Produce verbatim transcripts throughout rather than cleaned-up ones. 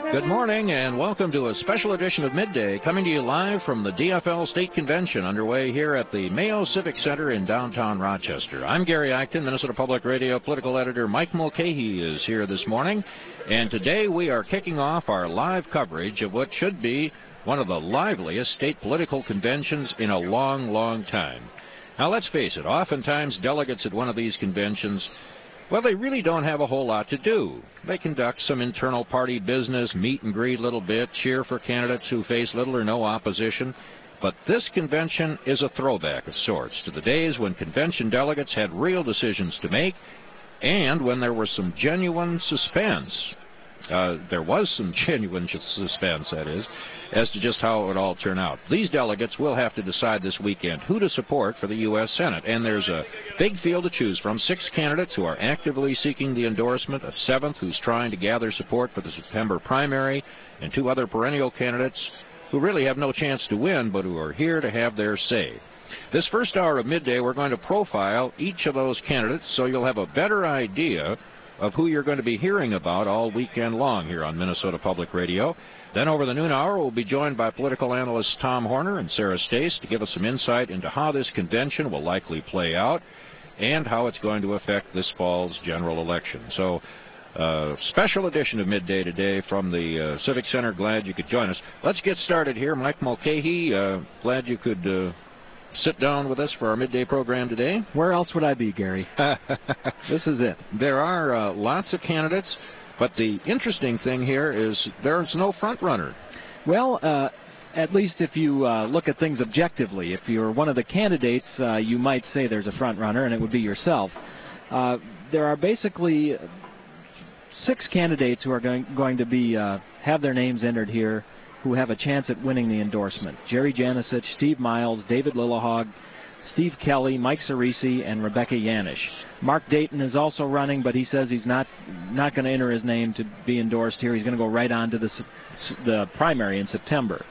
Good morning and welcome to a special edition of Midday, coming to you live from the D F L State Convention underway here at the Mayo Civic Center in downtown Rochester. I'm Gary Acton. Minnesota Public Radio political editor Mike Mulcahy is here this morning, and today we are kicking off our live coverage of what should be one of the liveliest state political conventions in a long, long time. Now let's face it, oftentimes delegates at one of these conventions, well, they really don't have a whole lot to do. They conduct some internal party business, meet and greet a little bit, cheer for candidates who face little or no opposition. But this convention is a throwback of sorts to the days when convention delegates had real decisions to make and when there was some genuine suspense. Uh, there was some genuine suspense, that is, as to just how it would all turn out. These delegates will have to decide this weekend who to support for the U S Senate, and there's a big field to choose from. Six candidates who are actively seeking the endorsement, a seventh who's trying to gather support for the September primary, and two other perennial candidates who really have no chance to win, but who are here to have their say. This first hour of Midday, we're going to profile each of those candidates so you'll have a better idea of who you're going to be hearing about all weekend long here on Minnesota Public Radio. Then over the noon hour, we'll be joined by political analysts Tom Horner and Sarah Stace to give us some insight into how this convention will likely play out and how it's going to affect this fall's general election. So, uh, special edition of Midday today from the uh, Civic Center. Glad you could join us. Let's get started here. Mike Mulcahy, uh, glad you could uh, sit down with us for our midday program today. Where else would I be, Gary? This is it. There are uh, lots of candidates, but the interesting thing here is there's no front runner. Well, uh, at least if you uh, look at things objectively, if you're one of the candidates, uh, you might say there's a front runner, and it would be yourself. Uh, there are basically six candidates who are going, going to be uh, have their names entered here, who have a chance at winning the endorsement. Jerry Janicich, Steve Miles, David Lillehog, Steve Kelly, Mike Cerisi, and Rebecca Yanish. Mark Dayton is also running, but he says he's not not going to enter his name to be endorsed here. He's going to go right on to the, the primary in September.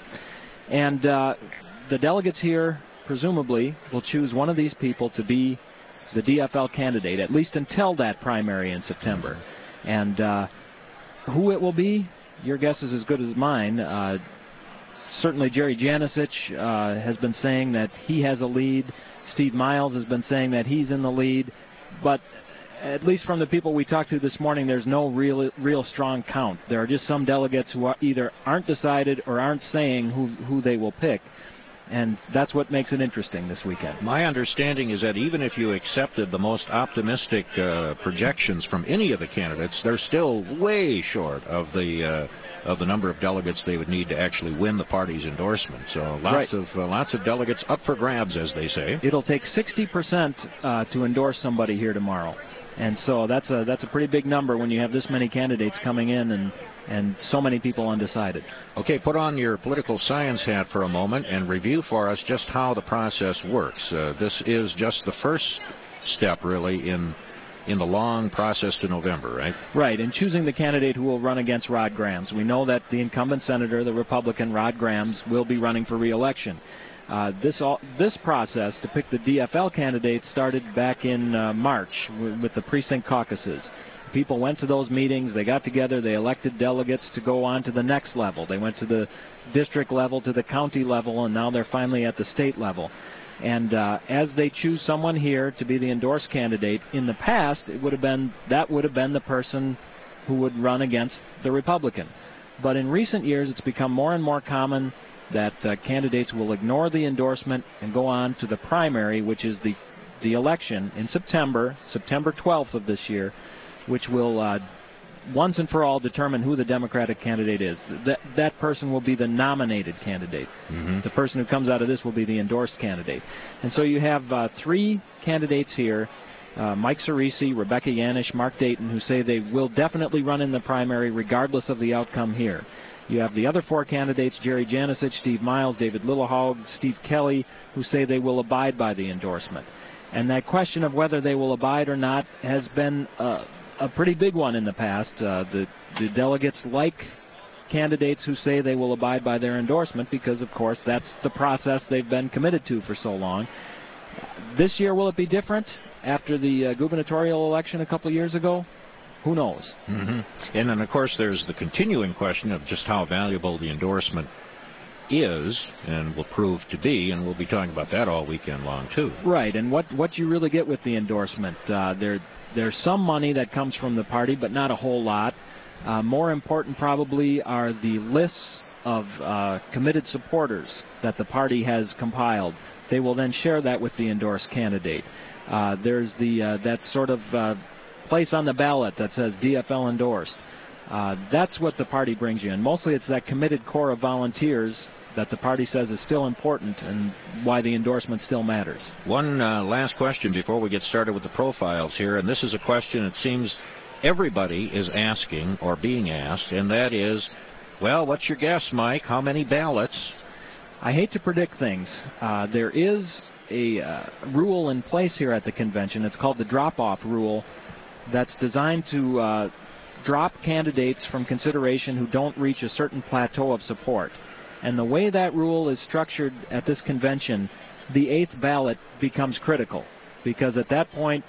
And uh, the delegates here, presumably, will choose one of these people to be the D F L candidate, at least until that primary in September. And uh, who it will be, your guess is as good as mine. Uh, certainly Jerry Janicich uh, has been saying that he has a lead. Steve Miles has been saying that he's in the lead. But at least from the people we talked to this morning, there's no real real strong count. There are just some delegates who are either aren't decided or aren't saying who, who they will pick. And that's what makes it interesting this weekend. My understanding is that even if you accepted the most optimistic uh, projections from any of the candidates, they're still way short of the uh, of the number of delegates they would need to actually win the party's endorsement. So lots right. of uh, lots of delegates up for grabs, as they say. It'll take sixty percent uh, to endorse somebody here tomorrow, and so that's a that's a pretty big number when you have this many candidates coming in and. and so many people undecided. Okay, put on your political science hat for a moment and review for us just how the process works. Uh, this is just the first step, really, in in the long process to November, right? Right, in choosing the candidate who will run against Rod Grams. We know that the incumbent senator, the Republican Rod Grams, will be running for re-election. Uh, this all, this process to pick the D F L candidate started back in uh, March with the precinct caucuses. People went to those meetings, they got together, they elected delegates to go on to the next level. They went to the district level, to the county level, and now they're finally at the state level. And uh, as they choose someone here to be the endorsed candidate, in the past, it would have been that would have been the person who would run against the Republican. But in recent years, it's become more and more common that uh, candidates will ignore the endorsement and go on to the primary, which is the, the election in September, September twelfth of this year, which will uh, once and for all determine who the Democratic candidate is. That, that person will be the nominated candidate. Mm-hmm. The person who comes out of this will be the endorsed candidate. And so you have uh, three candidates here, uh, Mike Cerisi, Rebecca Yanish, Mark Dayton, who say they will definitely run in the primary regardless of the outcome here. You have the other four candidates, Jerry Janicich, Steve Miles, David Lillehog, Steve Kelly, who say they will abide by the endorsement. And that question of whether they will abide or not has been uh, a pretty big one in the past. Uh, the, the delegates like candidates who say they will abide by their endorsement because, of course, that's the process they've been committed to for so long. This year, will it be different after the uh, gubernatorial election a couple years ago? who knows? Mm-hmm. And then, of course, there's the continuing question of just how valuable the endorsement is and will prove to be, and we'll be talking about that all weekend long, too. Right, and what, what you really get with the endorsement. Uh, there, there's some money that comes from the party, but not a whole lot. Uh, more important probably are the lists of uh, committed supporters that the party has compiled. They will then share that with the endorsed candidate. Uh, there's the uh, that sort of uh, place on the ballot that says D F L endorsed. Uh, that's what the party brings you in. Mostly it's that committed core of volunteers that the party says is still important and why the endorsement still matters. One uh, last question before we get started with the profiles here, and this is a question it seems everybody is asking or being asked, and that is, well, what's your guess, Mike? How many ballots? I hate to predict things. Uh, there is a uh, rule in place here at the convention. It's called the drop-off rule that's designed to uh, drop candidates from consideration who don't reach a certain plateau of support. And the way that rule is structured at this convention, the eighth ballot becomes critical, because at that point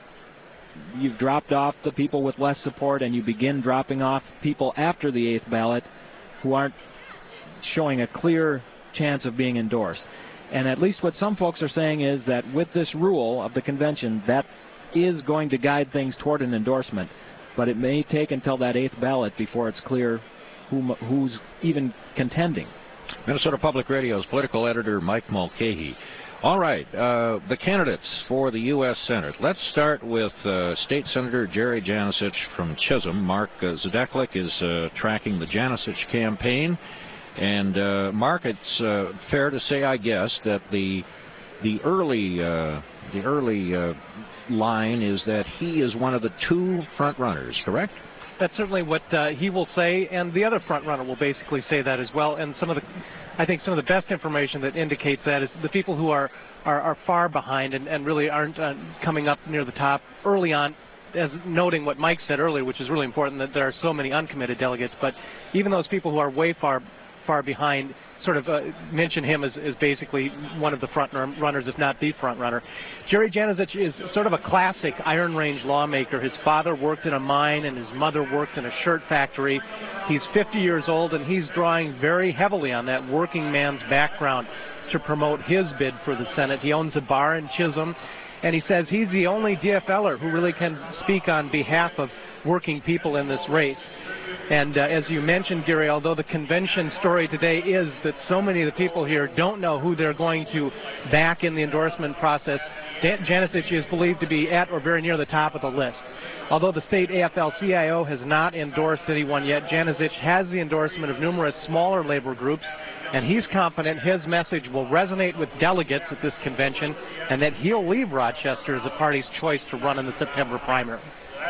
you've dropped off the people with less support and you begin dropping off people after the eighth ballot who aren't showing a clear chance of being endorsed. And at least what some folks are saying is that with this rule of the convention, that is going to guide things toward an endorsement, but it may take until that eighth ballot before it's clear who, who's even contending. Minnesota Public Radio's political editor Mike Mulcahy. All right, uh, the candidates for the U S Senate. Let's start with uh, State Senator Jerry Janicich from Chisholm. Mark uh, Zadeklik is uh, tracking the Janicich campaign. And, uh, Mark, it's uh, fair to say, I guess, that the the early, uh, the early uh, line is that he is one of the two front runners, correct? That's certainly what uh, he will say, and the other front runner will basically say that as well. And some of the, I think some of the best information that indicates that is the people who are are, are far behind and, and really aren't uh, coming up near the top early on, as noting what Mike said earlier, which is really important, that there are so many uncommitted delegates. But even those people who are way far far behind sort of uh, mention him as, as basically one of the front runners, if not the front runner. Jerry Janicich is sort of a classic Iron Range lawmaker. His father worked in a mine and his mother worked in a shirt factory. He's fifty years old, and he's drawing very heavily on that working man's background to promote his bid for the Senate. He owns a bar in Chisholm, and he says he's the only D F L er who really can speak on behalf of working people in this race. And uh, as you mentioned, Gary, although the convention story today is that so many of the people here don't know who they're going to back in the endorsement process, Dan- Janicich is believed to be at or very near the top of the list. Although the state A F L C I O has not endorsed anyone yet, Janicich has the endorsement of numerous smaller labor groups, and he's confident his message will resonate with delegates at this convention and that he'll leave Rochester as the party's choice to run in the September primary.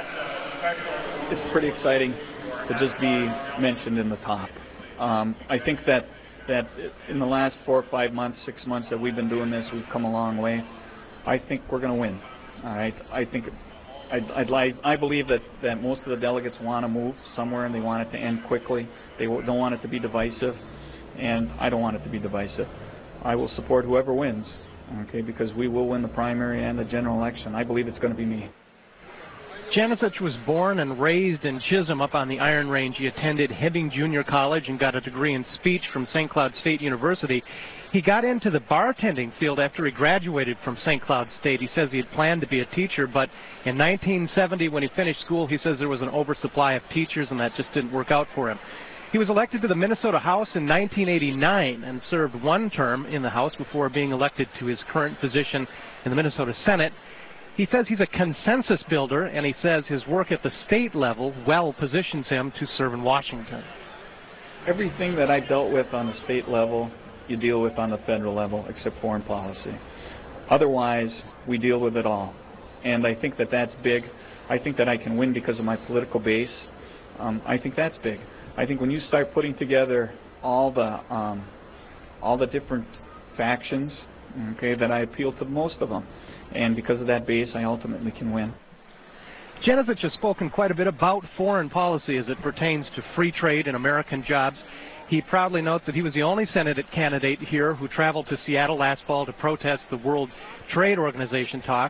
It's pretty exciting to just be mentioned in the top. Um, I think that that in the last four or five months, six months that we've been doing this, we've come a long way. I think we're going to win. All right. I think I'd, I'd like. I believe that, that most of the delegates want to move somewhere and they want it to end quickly. They don't want it to be divisive, and I don't want it to be divisive. I will support whoever wins. Okay, because we will win the primary and the general election. I believe it's going to be me. Janicich was born and raised in Chisholm up on the Iron Range. He attended Hibbing Junior College and got a degree in speech from Saint Cloud State University. He got into the bartending field after he graduated from Saint Cloud State. He says he had planned to be a teacher, but in nineteen seventy, when he finished school, he says there was an oversupply of teachers, and that just didn't work out for him. He was elected to the Minnesota House in nineteen eighty-nine and served one term in the House before being elected to his current position in the Minnesota Senate. He says he's a consensus builder, and he says his work at the state level well positions him to serve in Washington. Everything that I dealt with on the state level, you deal with on the federal level, except foreign policy. Otherwise, we deal with it all. And I think that that's big. I think that I can win because of my political base. Um, I think that's big. I think when you start putting together all the um, all the different factions, okay, that I appeal to most of them. And because of that base, I ultimately can win. Janicich has spoken quite a bit about foreign policy as it pertains to free trade and American jobs. He proudly notes that he was the only Senate candidate here who traveled to Seattle last fall to protest the World Trade Organization talks.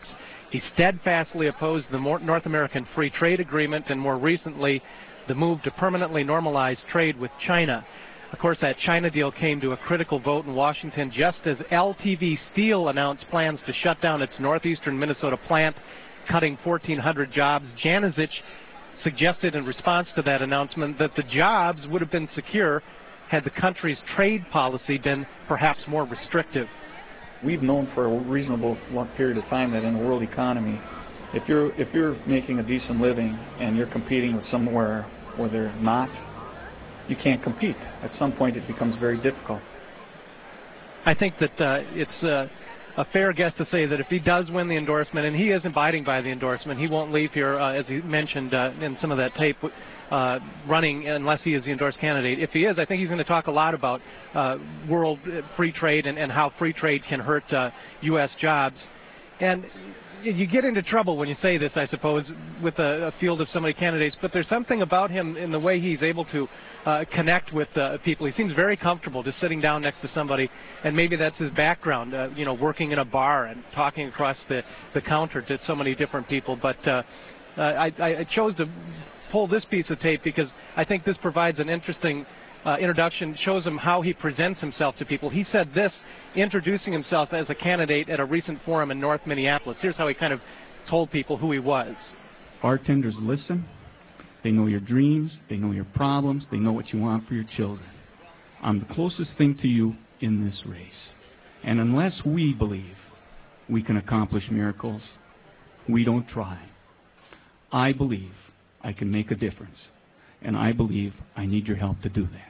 He steadfastly opposed the North American Free Trade Agreement and more recently the move to permanently normalize trade with China. Of course, that China deal came to a critical vote in Washington just as L T V Steel announced plans to shut down its northeastern Minnesota plant, cutting fourteen hundred jobs. Janowicz suggested in response to that announcement that the jobs would have been secure had the country's trade policy been perhaps more restrictive. We've known for a reasonable long period of time that in the world economy, if you're if you're making a decent living and you're competing with somewhere where they're not, you can't compete. At some point, it becomes very difficult. I think that uh, it's uh, a fair guess to say that if he does win the endorsement, and he is abiding by the endorsement, he won't leave here, uh, as he mentioned uh, in some of that tape, uh, running unless he is the endorsed candidate. If he is, I think he's going to talk a lot about uh, world free trade and, and how free trade can hurt uh, U S jobs. And you get into trouble when you say this, I suppose, with a, a field of so many candidates, but there's something about him in the way he's able to uh, connect with uh, people. He seems very comfortable just sitting down next to somebody, and maybe that's his background, uh, you know, working in a bar and talking across the, the counter to so many different people. But uh, I, I chose to pull this piece of tape because I think this provides an interesting Uh, introduction, shows him how he presents himself to people. He said this, introducing himself as a candidate at a recent forum in North Minneapolis. Here's how he kind of told people who he was. Bartenders listen. They know your dreams. They know your problems. They know what you want for your children. I'm the closest thing to you in this race. And unless we believe we can accomplish miracles, we don't try. I believe I can make a difference. And I believe I need your help to do that.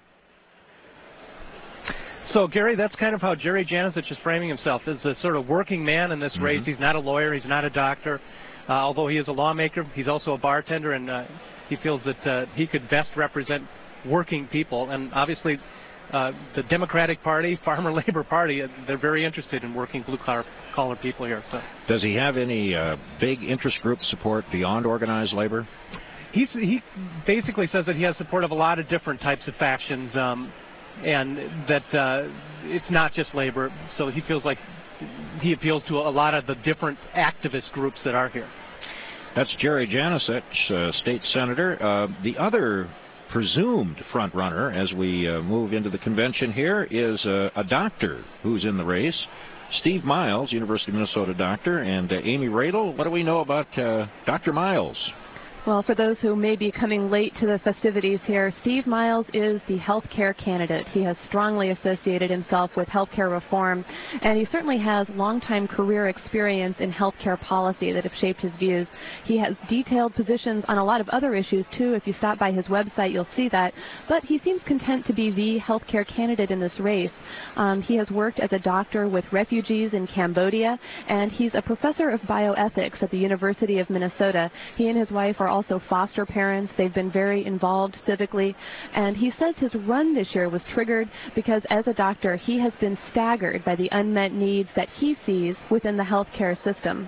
So, Gary, that's kind of how Jerry Janowicz is framing himself, as a sort of working man in this mm-hmm. race. He's not a lawyer. He's not a doctor. Uh, although he is a lawmaker, he's also a bartender, and uh, he feels that uh, he could best represent working people. And obviously, uh, the Democratic Party, Farmer Labor Party, uh, they're very interested in working blue-collar collar people here. So, does he have any uh, big interest group support beyond organized labor? He's, he basically says that he has support of a lot of different types of factions, um, and that uh, it's not just labor. So he feels like he appeals to a lot of the different activist groups that are here. That's Jerry Janowicz, uh, state senator. Uh, the other presumed front runner as we uh, move into the convention here is uh, a doctor who's in the race. Steve Miles, University of Minnesota doctor, and uh, Amy Radel. What do we know about uh, Doctor Miles? Well, for those who may be coming late to the festivities here, Steve Miles is the healthcare candidate. He has strongly associated himself with healthcare reform, and he certainly has longtime career experience in healthcare policy that have shaped his views. He has detailed positions on a lot of other issues, too. If you stop by his website, you'll see that. But he seems content to be the healthcare candidate in this race. Um, he has worked as a doctor with refugees in Cambodia, and he's a professor of bioethics at the University of Minnesota. He and his wife are also foster parents. They've been very involved civically, and he says his run this year was triggered because as a doctor he has been staggered by the unmet needs that he sees within the healthcare system.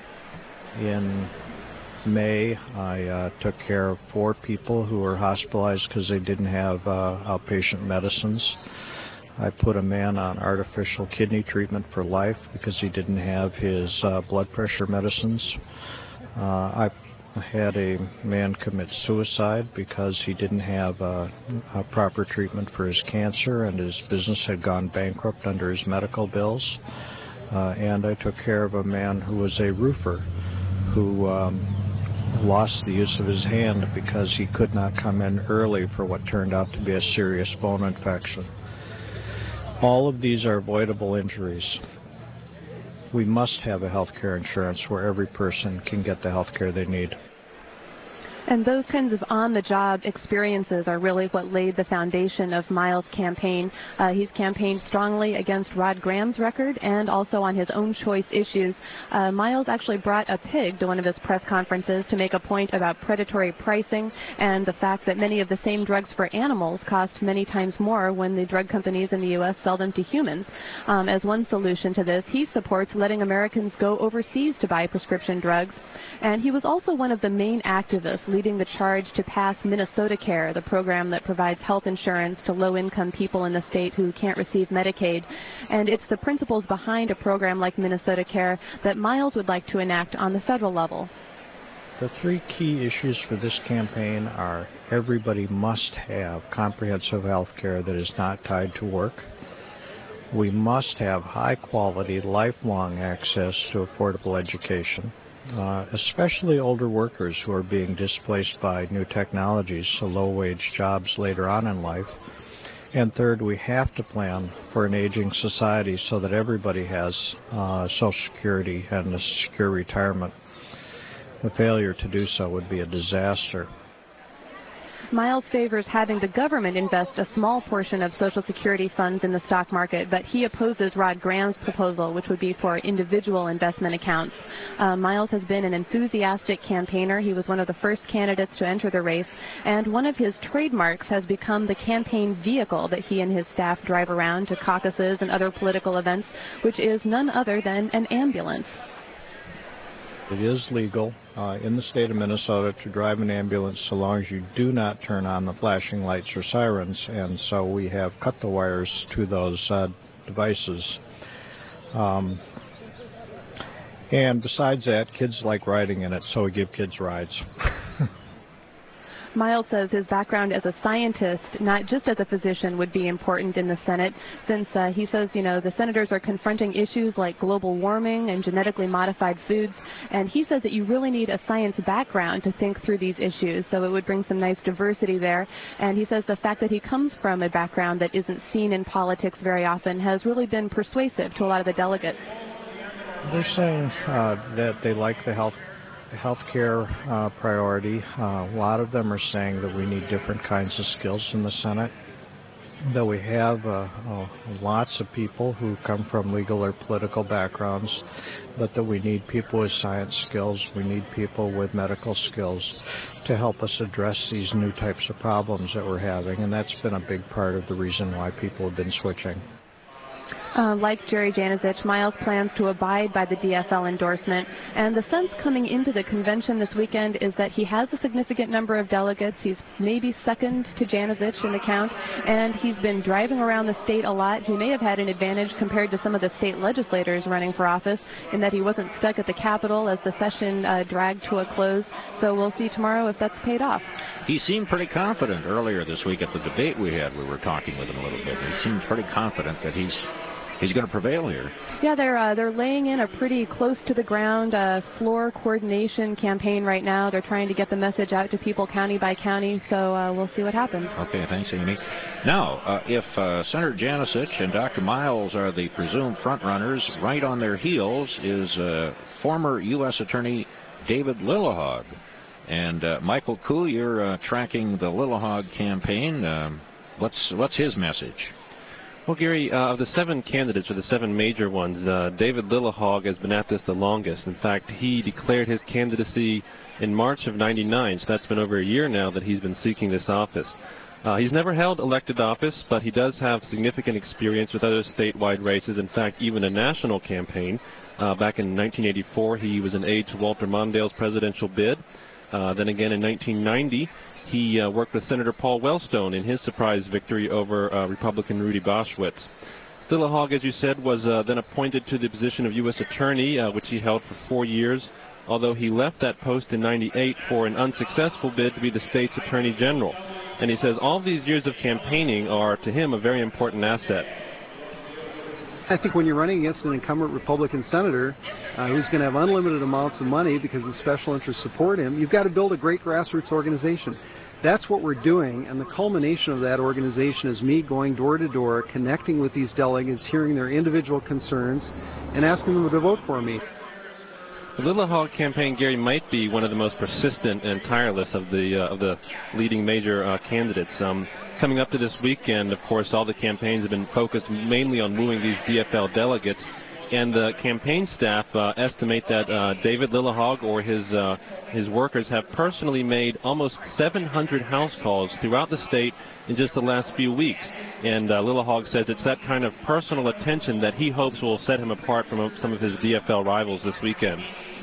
In May, I uh, took care of four people who were hospitalized because they didn't have uh, outpatient medicines. I put a man on artificial kidney treatment for life because he didn't have his uh, blood pressure medicines. Uh, I had a man commit suicide because he didn't have uh, a proper treatment for his cancer and his business had gone bankrupt under his medical bills. Uh, and I took care of a man who was a roofer who um, lost the use of his hand because he could not come in early for what turned out to be a serious bone infection. All of these are avoidable injuries. We must have a health care insurance where every person can get the health care they need. And those kinds of on-the-job experiences are really what laid the foundation of Miles' campaign. Uh, he's campaigned strongly against Rod Graham's record and also on his own choice issues. Uh, Miles actually brought a pig to one of his press conferences to make a point about predatory pricing and the fact that many of the same drugs for animals cost many times more when the drug companies in the U S sell them to humans. Um, as one solution to this, he supports letting Americans go overseas to buy prescription drugs. And he was also one of the main activists leading the charge to pass Minnesota Care, the program that provides health insurance to low-income people in the state who can't receive Medicaid. And it's the principles behind a program like Minnesota Care that Miles would like to enact on the federal level. The three key issues for this campaign are everybody must have comprehensive health care that is not tied to work. We must have high-quality, lifelong access to affordable education, uh, especially older workers who are being displaced by new technologies, so low-wage jobs later on in life. And third, we have to plan for an aging society so that everybody has uh, Social Security and a secure retirement. The failure to do so would be a disaster. Miles favors having the government invest a small portion of Social Security funds in the stock market, but he opposes Rod Graham's proposal, which would be for individual investment accounts. Uh, Miles has been an enthusiastic campaigner. He was one of the first candidates to enter the race, and one of his trademarks has become the campaign vehicle that he and his staff drive around to caucuses and other political events, which is none other than an ambulance. It is legal uh, in the state of Minnesota to drive an ambulance so long as you do not turn on the flashing lights or sirens, and so we have cut the wires to those uh, devices. Um, and besides that, kids like riding in it, so we give kids rides. Miles says his background as a scientist, not just as a physician, would be important in the Senate, since uh, he says, you know, the senators are confronting issues like global warming and genetically modified foods, and he says that you really need a science background to think through these issues, so it would bring some nice diversity there. And he says the fact that he comes from a background that isn't seen in politics very often has really been persuasive to a lot of the delegates. They're saying uh, that they like the health healthcare uh, priority. Uh, a lot of them are saying that we need different kinds of skills in the Senate, that we have uh, uh, lots of people who come from legal or political backgrounds, but that we need people with science skills, we need people with medical skills to help us address these new types of problems that we're having, and that's been a big part of the reason why people have been switching. Uh, like Jerry Januzich, Miles plans to abide by the D F L endorsement, and the sense coming into the convention this weekend is that he has a significant number of delegates. He's maybe second to Januzich in the count, and he's been driving around the state a lot. He may have had an advantage compared to some of the state legislators running for office in that he wasn't stuck at the Capitol as the session uh, dragged to a close, so we'll see tomorrow if that's paid off. He seemed pretty confident earlier this week at the debate we had. We were talking with him a little bit. He seemed pretty confident that he's He's going to prevail here. Yeah, they're uh, they're laying in a pretty close to the ground uh, floor coordination campaign right now. They're trying to get the message out to people county by county, so uh, we'll see what happens. Okay, thanks, Amy. Now, uh, if uh, Senator Januzich and Doctor Miles are the presumed front runners, right on their heels is uh, former U S Attorney David Lillehaug. And uh, Michael Koo, you're uh, tracking the Lillehaug campaign. Um, what's what's his message? Well, Gary, uh, of the seven candidates, or the seven major ones, uh, David Lillehaug has been at this the longest. In fact, he declared his candidacy in March of ninety-nine, so that's been over a year now that he's been seeking this office. Uh, he's never held elected office, but he does have significant experience with other statewide races, in fact, even a national campaign. Uh, back in nineteen eighty-four, he was an aide to Walter Mondale's presidential bid. Uh, then again in nineteen ninety, he uh, worked with Senator Paul Wellstone in his surprise victory over uh, Republican Rudy Boschwitz. Lillehaug, as you said, was uh, then appointed to the position of U S Attorney, uh, which he held for four years, although he left that post in ninety-eight for an unsuccessful bid to be the state's Attorney General. And he says all these years of campaigning are, to him, a very important asset. I think when you're running against an incumbent Republican senator uh, who's going to have unlimited amounts of money because the special interests support him, you've got to build a great grassroots organization. That's what we're doing, and the culmination of that organization is me going door to door, connecting with these delegates, hearing their individual concerns, and asking them to vote for me. The Lillehaug campaign, Gary, might be one of the most persistent and tireless of the uh, of the leading major uh, candidates. Um, coming up to this weekend, of course, all the campaigns have been focused mainly on wooing these D F L delegates, and the campaign staff uh, estimate that uh, David Lillehaug or his uh, his workers have personally made almost seven hundred house calls throughout the state in just the last few weeks. And uh, Lillehaug says it's that kind of personal attention that he hopes will set him apart from some of his D F L rivals this weekend.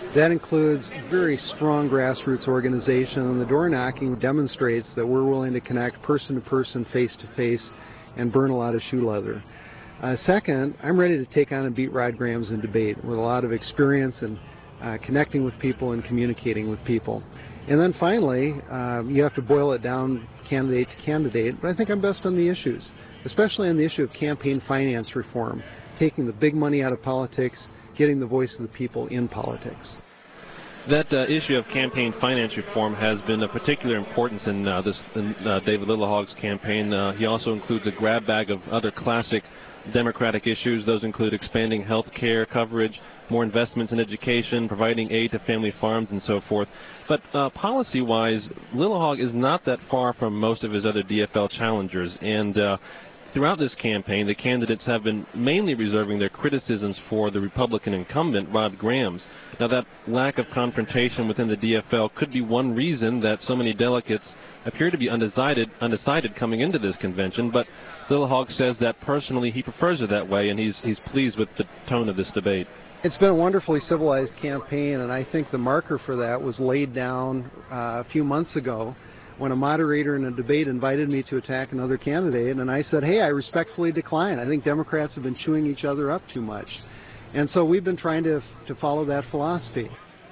That includes very strong grassroots organization, and the door knocking demonstrates that we're willing to connect person to person, face to face, and burn a lot of shoe leather. Uh, second, I'm ready to take on and beat Rod Grams in debate with a lot of experience in uh, connecting with people and communicating with people. And then finally, uh, you have to boil it down candidate to candidate, but I think I'm best on the issues, especially on the issue of campaign finance reform, taking the big money out of politics, getting the voice of the people in politics. That uh, issue of campaign finance reform has been of particular importance in, uh, this, in uh, David Lillehog's campaign. Uh, he also includes a grab bag of other classic Democratic issues. Those include expanding health care coverage, more investments in education, providing aid to family farms, and so forth. But uh, policy-wise, Lillehog is not that far from most of his other D F L challengers. And uh, throughout this campaign, the candidates have been mainly reserving their criticisms for the Republican incumbent, Rod Grams. Now, that lack of confrontation within the D F L could be one reason that so many delegates appear to be undecided, undecided coming into this convention, but Lillehog says that personally he prefers it that way, and he's, he's pleased with the tone of this debate. It's been a wonderfully civilized campaign, and I think the marker for that was laid down uh, a few months ago when a moderator in a debate invited me to attack another candidate, and I said, hey, I respectfully decline. I think Democrats have been chewing each other up too much. And so we've been trying to, to follow that philosophy.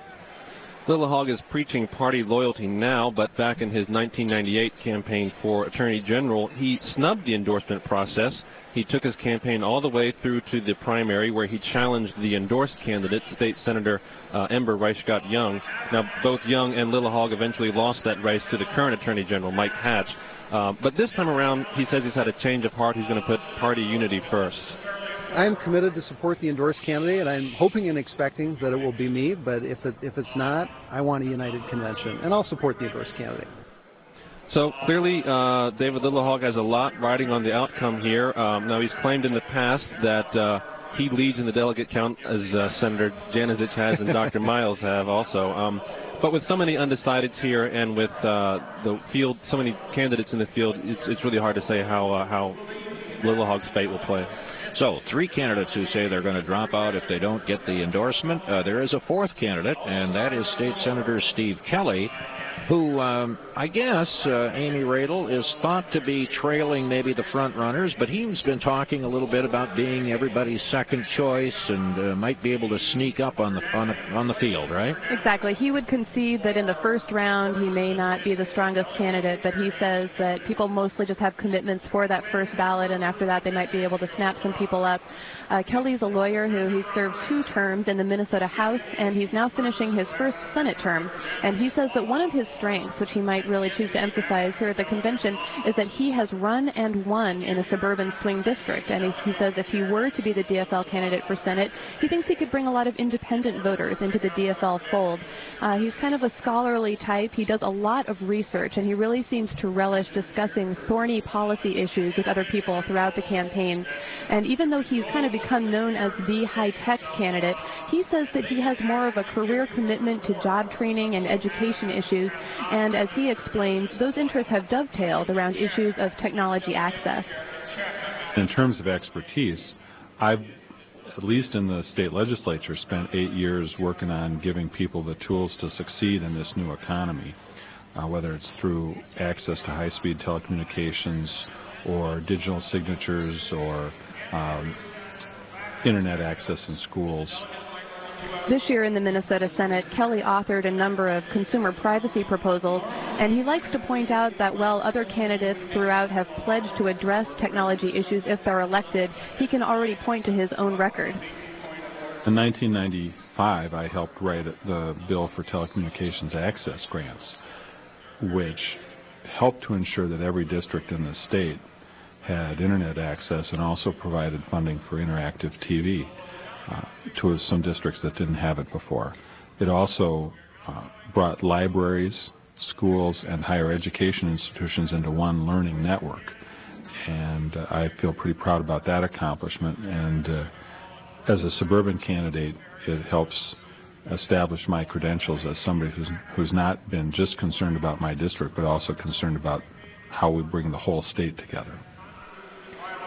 Lillehog is preaching party loyalty now, but back in his nineteen ninety-eight campaign for Attorney General, he snubbed the endorsement process. He took his campaign all the way through to the primary, where he challenged the endorsed candidate, State Senator uh, Ember Reichgott-Young. Now, both Young and Lillehog eventually lost that race to the current Attorney General, Mike Hatch. Uh, but this time around, he says he's had a change of heart. He's going to put party unity first. I'm committed to support the endorsed candidate, and I'm hoping and expecting that it will be me, but if, it, if it's not, I want a united convention, and I'll support the endorsed candidate. So clearly, uh, David Lillehog has a lot riding on the outcome here. Um, now, he's claimed in the past that uh, he leads in the delegate count, as uh, Senator Januzich has and Doctor Miles have also. Um, but with so many undecideds here, and with uh, the field, so many candidates in the field, it's, it's really hard to say how uh, how Lillehog's fate will play. So, three candidates who say they're going to drop out if they don't get the endorsement. Uh, there is a fourth candidate, and that is State Senator Steve Kelly, who um, I guess uh, Amy Radel is thought to be trailing maybe the front runners, but he's been talking a little bit about being everybody's second choice and uh, might be able to sneak up on the on, a, on the field, right? Exactly. He would concede that in the first round he may not be the strongest candidate, but he says that people mostly just have commitments for that first ballot, and after that they might be able to snap some people up. Uh, Kelly's a lawyer who he's served two terms in the Minnesota House, and he's now finishing his first Senate term. And he says that one of his strengths, which he might really choose to emphasize here at the convention, is that he has run and won in a suburban swing district. And he, he says if he were to be the D F L candidate for Senate, he thinks he could bring a lot of independent voters into the D F L fold. Uh, he's kind of a scholarly type. He does a lot of research, and he really seems to relish discussing thorny policy issues with other people throughout the campaign. And even though he's kind of become known as the high-tech candidate, he says that he has more of a career commitment to job training and education issues. And as he explains, those interests have dovetailed around issues of technology access. In terms of expertise, I've, at least in the state legislature, spent eight years working on giving people the tools to succeed in this new economy, uh, whether it's through access to high-speed telecommunications or digital signatures or um, internet access in schools. This year in the Minnesota Senate, Kelly authored a number of consumer privacy proposals, and he likes to point out that while other candidates throughout have pledged to address technology issues if they're elected, he can already point to his own record. In nineteen ninety-five, I helped write the bill for telecommunications access grants, which helped to ensure that every district in the state had internet access and also provided funding for interactive T V uh, to some districts that didn't have it before. It also uh, brought libraries, schools, and higher education institutions into one learning network. And uh, I feel pretty proud about that accomplishment. And uh, as a suburban candidate, it helps establish my credentials as somebody who's, who's not been just concerned about my district, but also concerned about how we bring the whole state together.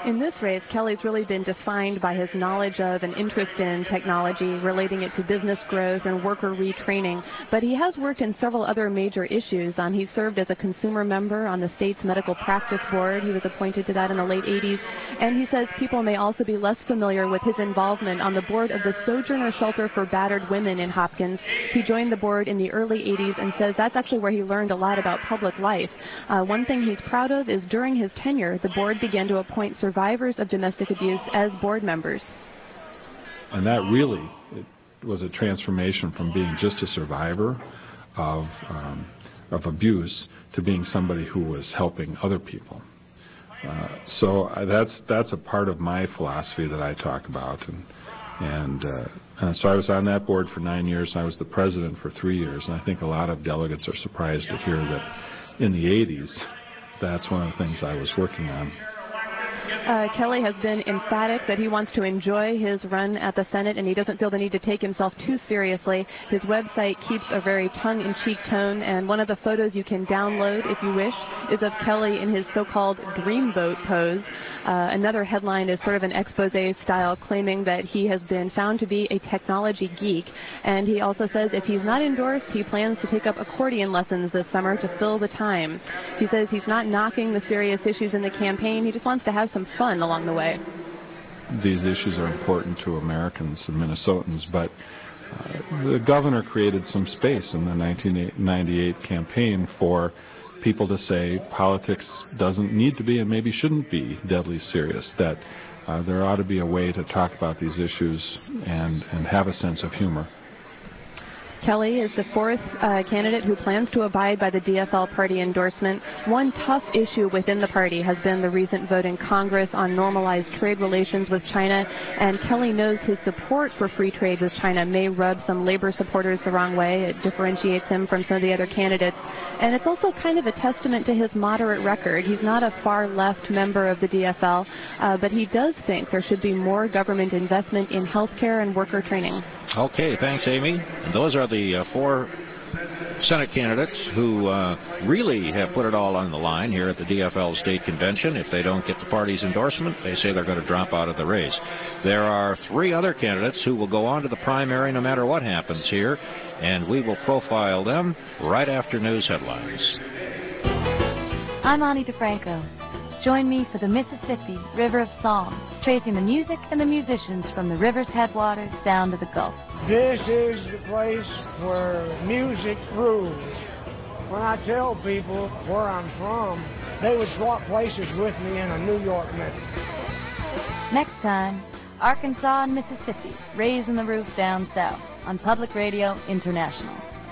In this race, Kelly's really been defined by his knowledge of and interest in technology, relating it to business growth and worker retraining. But he has worked in several other major issues. Um, he served as a consumer member on the state's medical practice board. He was appointed to that in the late eighties. And he says people may also be less familiar with his involvement on the board of the Sojourner Shelter for Battered Women in Hopkins. He joined the board in the early eighties and says that's actually where he learned a lot about public life. Uh, one thing he's proud of is during his tenure, the board began to appoint survivors survivors of domestic abuse as board members. And that really it was a transformation from being just a survivor of, um, of abuse to being somebody who was helping other people. Uh, so uh, that's, that's a part of my philosophy that I talk about. And, and, uh, and so I was on that board for nine years, and I was the president for three years. And I think a lot of delegates are surprised to hear that in the eighties, that's one of the things I was working on. Uh, Kelly has been emphatic that he wants to enjoy his run at the Senate, and he doesn't feel the need to take himself too seriously. His website keeps a very tongue-in-cheek tone, and one of the photos you can download, if you wish, is of Kelly in his so-called dreamboat pose. Uh, another headline is sort of an expose style, claiming that he has been found to be a technology geek, and he also says if he's not endorsed, he plans to take up accordion lessons this summer to fill the time. He says he's not knocking the serious issues in the campaign. He just wants to have some fun along the way. These issues are important to Americans and Minnesotans, but uh, the governor created some space in the nineteen ninety-eight campaign for people to say politics doesn't need to be and maybe shouldn't be deadly serious, that uh, there ought to be a way to talk about these issues and, and have a sense of humor. Kelly is the fourth uh, candidate who plans to abide by the D F L party endorsement. One tough issue within the party has been the recent vote in Congress on normalized trade relations with China, and Kelly knows his support for free trade with China may rub some labor supporters the wrong way. It differentiates him from some of the other candidates, and it's also kind of a testament to his moderate record. He's not a far-left member of the D F L, uh, but he does think there should be more government investment in health care and worker training. Okay, thanks, Amy. And those are the uh, four Senate candidates who uh, really have put it all on the line here at the D F L State Convention. If they don't get the party's endorsement, they say they're going to drop out of the race. There are three other candidates who will go on to the primary no matter what happens here, and we will profile them right after news headlines. I'm Ani DeFranco. Join me for the Mississippi River of Song, tracing the music and the musicians from the river's headwaters down to the Gulf. This is the place where music rules. When I tell people where I'm from, they would swap places with me in a New York minute. Next time, Arkansas and Mississippi, raising the roof down south on Public Radio International.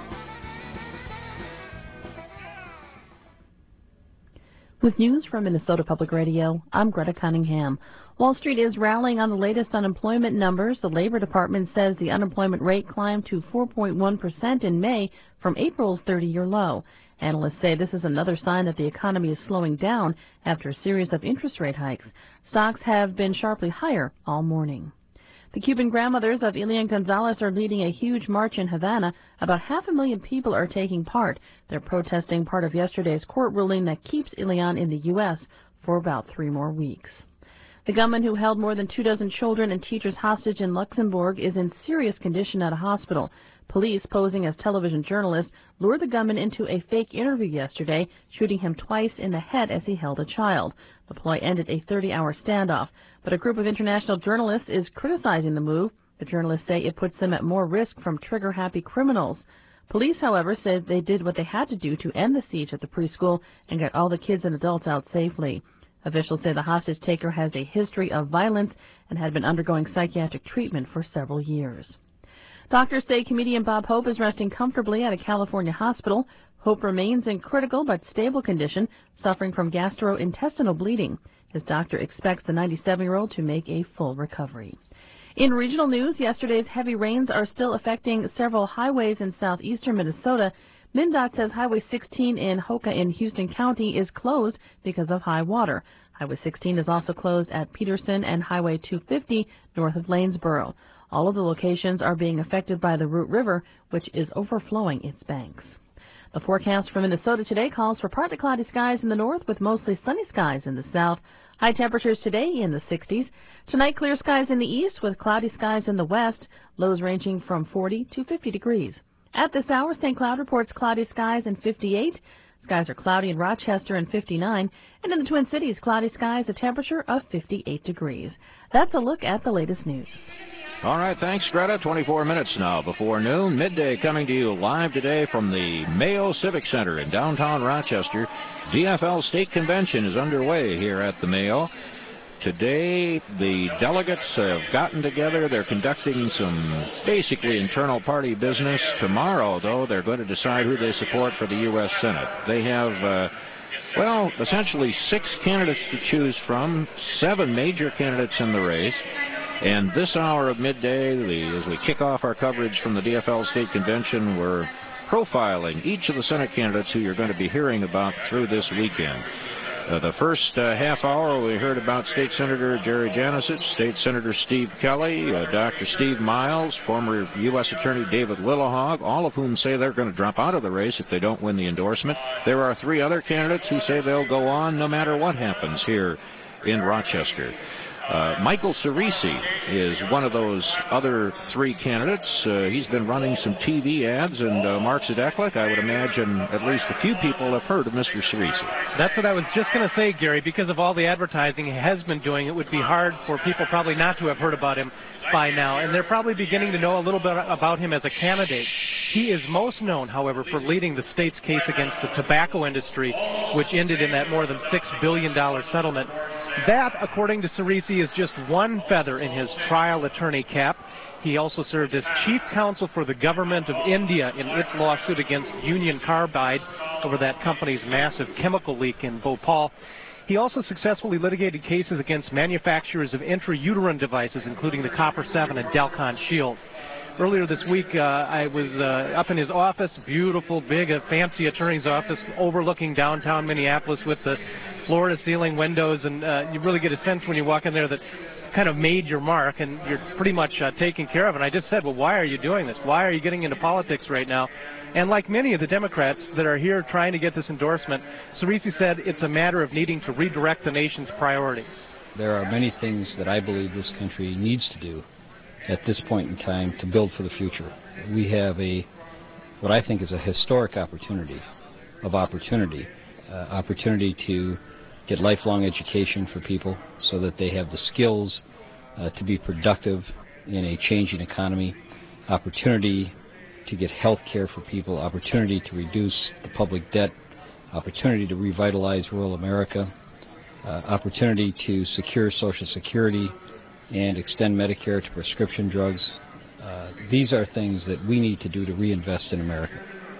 With news from Minnesota Public Radio, I'm Greta Cunningham. Wall Street is rallying on the latest unemployment numbers. The Labor Department says the unemployment rate climbed to four point one percent in May from April's thirty-year low. Analysts say this is another sign that the economy is slowing down after a series of interest rate hikes. Stocks have been sharply higher all morning. The Cuban grandmothers of Elian Gonzalez are leading a huge march in Havana. About half a million people are taking part. They're protesting part of yesterday's court ruling that keeps Elian in the U S for about three more weeks. The gunman who held more than two dozen children and teachers hostage in Luxembourg is in serious condition at a hospital. Police, posing as television journalists, lured the gunman into a fake interview yesterday, shooting him twice in the head as he held a child. The ploy ended a thirty-hour standoff, but a group of international journalists is criticizing the move. The journalists say it puts them at more risk from trigger-happy criminals. Police, however, said they did what they had to do to end the siege at the preschool and get all the kids and adults out safely. Officials say the hostage taker has a history of violence and had been undergoing psychiatric treatment for several years. Doctors say comedian Bob Hope is resting comfortably at a California hospital. Hope remains in critical but stable condition, suffering from gastrointestinal bleeding. His doctor expects the ninety-seven-year-old to make a full recovery. In regional news, yesterday's heavy rains are still affecting several highways in southeastern Minnesota. MnDOT says Highway sixteen in Hoka in Houston County is closed because of high water. Highway sixteen is also closed at Peterson and Highway two fifty north of Lanesboro. All of the locations are being affected by the Root River, which is overflowing its banks. The forecast for Minnesota today calls for partly cloudy skies in the north with mostly sunny skies in the south. High temperatures today in the sixties. Tonight, clear skies in the east with cloudy skies in the west, lows ranging from forty to fifty degrees. At this hour, Saint Cloud reports cloudy skies and fifty-eight. Skies are cloudy in Rochester and fifty-nine. And in the Twin Cities, cloudy skies, a temperature of fifty-eight degrees. That's a look at the latest news. All right, thanks, Greta. twenty-four minutes now before noon. Midday coming to you live today from the Mayo Civic Center in downtown Rochester. D F L State Convention is underway here at the Mayo. Today, the delegates have gotten together. They're conducting some basically internal party business. Tomorrow, though, they're going to decide who they support for the U S Senate. They have, uh, well, essentially six candidates to choose from, seven major candidates in the race. And this hour of midday, the, as we kick off our coverage from the D F L State Convention, we're profiling each of the Senate candidates who you're going to be hearing about through this weekend. Uh, the first uh, half hour, we heard about State Senator Jerry Janicich, State Senator Steve Kelly, uh, Doctor Steve Miles, former U S Attorney David Lillehog, all of whom say they're going to drop out of the race if they don't win the endorsement. There are three other candidates who say they'll go on no matter what happens here in Rochester. Uh, Michael Cerisi is one of those other three candidates. Uh, he's been running some T V ads, and uh, Mark Zadeklik, I would imagine at least a few people have heard of Mister Cerisi. That's what I was just going to say, Gary. Because of all the advertising he has been doing, it would be hard for people probably not to have heard about him by now. And they're probably beginning to know a little bit about him as a candidate. He is most known, however, for leading the state's case against the tobacco industry, which ended in that more than six billion dollars settlement. That, according to Cerisi, is just one feather in his trial attorney cap. He also served as chief counsel for the government of India in its lawsuit against Union Carbide over that company's massive chemical leak in Bhopal. He also successfully litigated cases against manufacturers of intrauterine devices, including the Copper seven and Delcon Shield. Earlier this week, uh, I was uh, up in his office, beautiful, big, uh, fancy attorney's office overlooking downtown Minneapolis with the floor-to-ceiling windows, and uh, you really get a sense when you walk in there that kind of made your mark, and you're pretty much uh, taken care of. And I just said, well, why are you doing this? Why are you getting into politics right now? And like many of the Democrats that are here trying to get this endorsement, Cerisi said it's a matter of needing to redirect the nation's priorities. There are many things that I believe this country needs to do at this point in time to build for the future. We have a, what I think is a historic opportunity of opportunity, uh, opportunity to get lifelong education for people so that they have the skills uh, to be productive in a changing economy, opportunity to get health care for people, opportunity to reduce the public debt, opportunity to revitalize rural America, uh, opportunity to secure Social Security and extend Medicare to prescription drugs. Uh, these are things that we need to do to reinvest in America.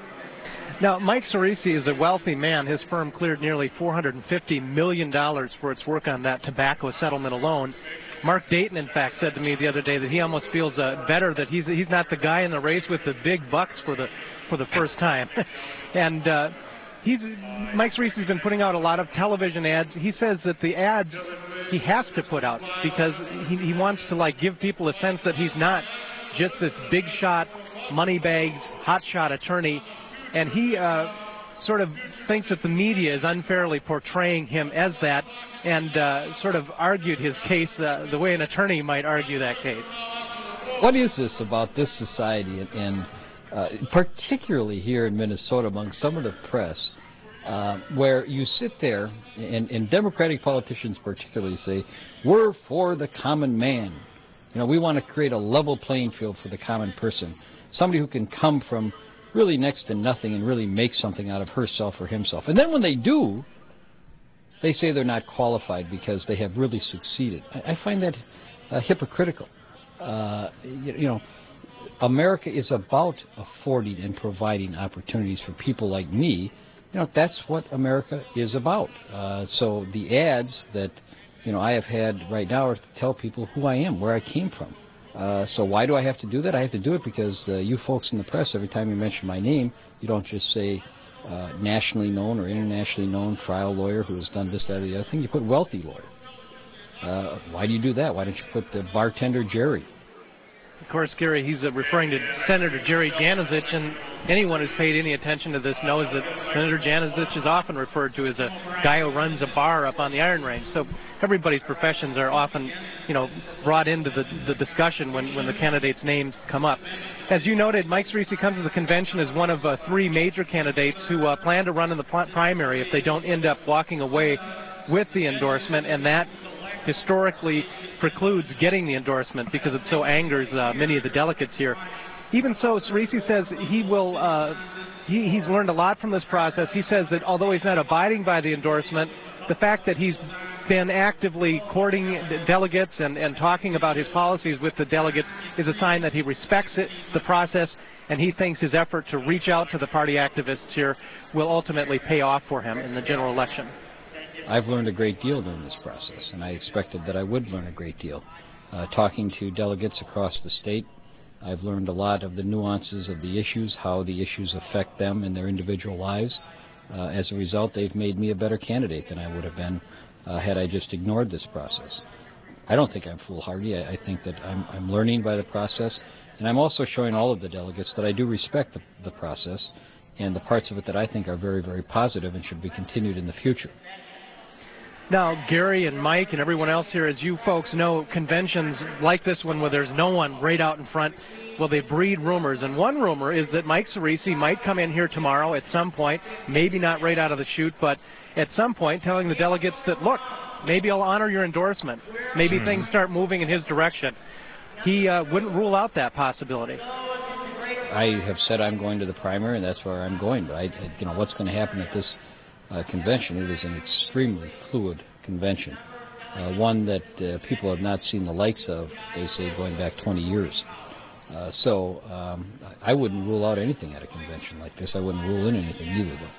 Now, Mike Cerisi is a wealthy man. His firm cleared nearly four hundred fifty million dollars for its work on that tobacco settlement alone. Mark Dayton, in fact, said to me the other day that he almost feels uh, better that he's he's not the guy in the race with the big bucks for the for the first time. and uh, he's Mike Cerisi's been putting out a lot of television ads. He says that the ads he has to put out because he, he wants to like give people a sense that he's not just this big shot, money bags, hot shot attorney. And he uh, sort of thinks that the media is unfairly portraying him as that, and uh, sort of argued his case uh, the way an attorney might argue that case. What is this about this society, and, and uh, particularly here in Minnesota among some of the press, uh, where you sit there, and, and Democratic politicians particularly say, we're for the common man. You know, we want to create a level playing field for the common person, somebody who can come from really next to nothing and really make something out of herself or himself. And then when they do, they say they're not qualified because they have really succeeded. I, I find that uh, hypocritical. Uh, you, you know, America is about affording and providing opportunities for people like me. You know, that's what America is about. Uh, so the ads that, you know, I have had right now are to tell people who I am, where I came from. Uh, so why do I have to do that? I have to do it because uh, you folks in the press, every time you mention my name, you don't just say uh, nationally known or internationally known trial lawyer who has done this, that, or the other thing. You put wealthy lawyer. Uh, why do you do that? Why don't you put the bartender Jerry? Of course, Gary, he's uh, referring to Senator Jerry Januzich, and anyone who's paid any attention to this knows that Senator Januzich is often referred to as a guy who runs a bar up on the Iron Range. So everybody's professions are often, you know, brought into the, the discussion when, when the candidates' names come up. As you noted, Mike Cerisi comes to the convention as one of uh, three major candidates who uh, plan to run in the primary if they don't end up walking away with the endorsement, and that historically precludes getting the endorsement because it so angers uh, many of the delegates here. Even so, Cerisi says he will, uh, he, he's learned a lot from this process. He says that although he's not abiding by the endorsement, the fact that he's been actively courting delegates and, and talking about his policies with the delegates is a sign that he respects it, the process, and he thinks his effort to reach out to the party activists here will ultimately pay off for him in the general election. I've learned a great deal during this process, and I expected that I would learn a great deal. Uh, talking to delegates across the state, I've learned a lot of the nuances of the issues, how the issues affect them in their individual lives. Uh, as a result, they've made me a better candidate than I would have been uh, had I just ignored this process. I don't think I'm foolhardy. I, I think that I'm, I'm learning by the process, and I'm also showing all of the delegates that I do respect the, the process and the parts of it that I think are very, very positive and should be continued in the future. Now, Gary and Mike and everyone else here, as you folks know, conventions like this one where there's no one right out in front, well, they breed rumors. And one rumor is that Mike Cerisi might come in here tomorrow at some point, maybe not right out of the chute, but at some point telling the delegates that, look, maybe I'll honor your endorsement. Maybe mm-hmm. things start moving in his direction. He uh, wouldn't rule out that possibility. I have said I'm going to the primary, and that's where I'm going. But, I, you know, what's going to happen at this Uh, convention? It is an extremely fluid convention, uh, one that uh, people have not seen the likes of, they say, going back twenty years. Uh, so um, I wouldn't rule out anything at a convention like this. I wouldn't rule in anything either, though.